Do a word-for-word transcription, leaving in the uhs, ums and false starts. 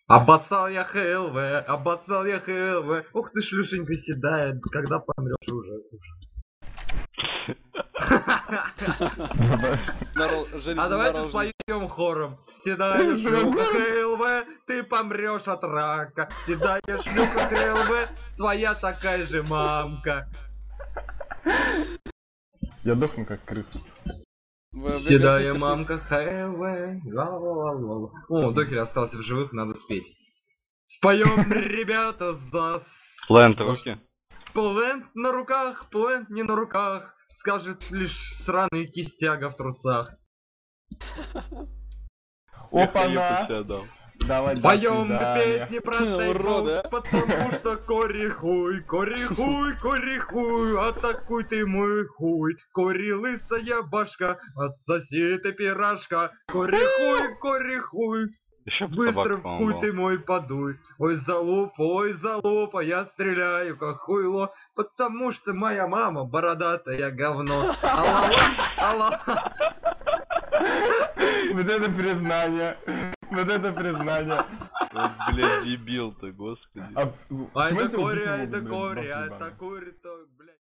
Обоссал я ХЛВ, обоссал я ХЛВ. Ух ты, шлюшенька седая, когда помрешь уже, уже. А давайте споем хором. Седая шлюха ХЛВ, ты помрешь от рака. Седая шлюха ХЛВ, твоя такая же мамка. Я дохну как крыса. Седая мамка ХЛВ. О, Докер остался в живых, надо спеть. Споем, ребята, за... Плент руки. Плент на руках, плент не на руках. Скажет лишь сраный кистяга в трусах. Опа-на! Давай, поем песни про стейков, потому что кори хуй, кори хуй, кори хуй, атакуй ты мой хуй, кори лысая башка, отсоси ты пирожка, кори хуй, кори хуй. Еще Быстро в хуй ты мой подуй. Ой, залуп, ой, залупа, я стреляю как хуйло, потому что моя мама бородатая говно. Алла, алла. Вот это признание. Вот это признание. Вот, блядь, дебил ты, господи. Ай да кори, ай да кори, ай да кори, то...